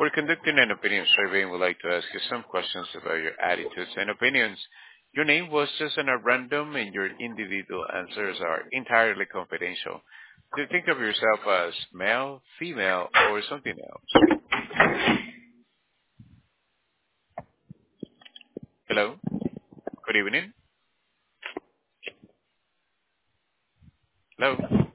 We're conducting an opinion survey and would like to ask you some questions about your attitudes and opinions. Your name was chosen at random and your individual answers are entirely confidential. Do you think of yourself as male, female, or something else? Hello? Good evening. Hello?